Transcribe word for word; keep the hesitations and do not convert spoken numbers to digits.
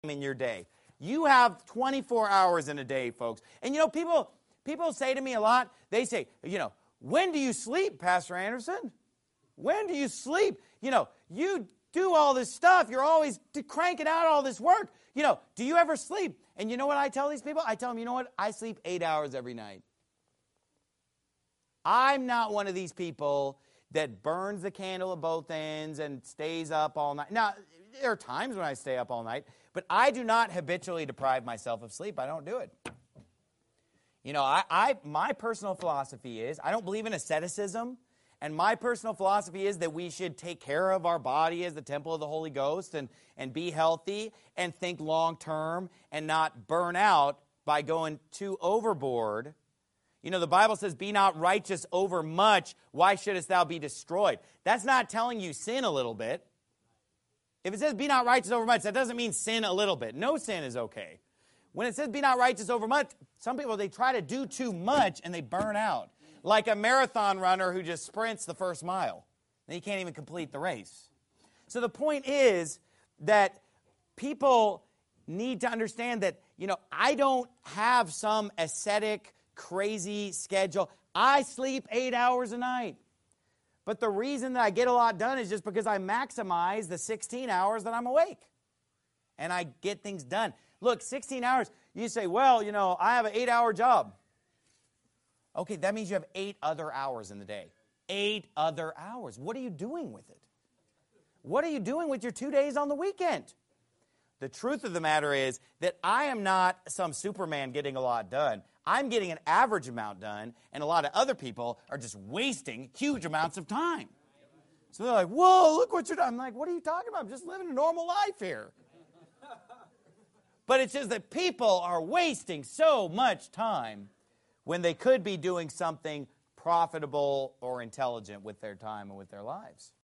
in your day. You have twenty-four hours in a day, folks. And you know, people people say to me a lot, they say, you know, when do you sleep, Pastor Anderson? When do you sleep? You know, you do all this stuff. You're always cranking out all this work. You know, do you ever sleep? And you know what I tell these people? I tell them, you know what? I sleep eight hours every night. I'm not one of these people that burns the candle at both ends and stays up all night. Now, there are times when I stay up all night, but I do not habitually deprive myself of sleep. I don't do it. You know, I, I my personal philosophy is, I don't believe in asceticism, and my personal philosophy is that we should take care of our body as the temple of the Holy Ghost and, and be healthy and think long term and not burn out by going too overboard. You know, the Bible says, be not righteous over much. Why shouldest thou be destroyed? That's not telling you sin a little bit. If it says be not righteous over much, that doesn't mean sin a little bit. No sin is okay. When it says be not righteous over much, some people, they try to do too much and they burn out. Like a marathon runner who just sprints the first mile. And he can't even complete the race. So the point is that people need to understand that, you know, I don't have some ascetic, crazy schedule. I sleep eight hours a night. But the reason that I get a lot done is just because I maximize the sixteen hours that I'm awake. And I get things done. Look, sixteen hours, you say, well, you know, I have an eight-hour job. Okay, that means you have eight other hours in the day. Eight other hours. What are you doing with it? What are you doing with your two days on the weekend? The truth of the matter is that I am not some Superman getting a lot done. I'm getting an average amount done, and a lot of other people are just wasting huge amounts of time. So they're like, whoa, look what you're doing. I'm like, what are you talking about? I'm just living a normal life here. But it's just that people are wasting so much time when they could be doing something profitable or intelligent with their time and with their lives.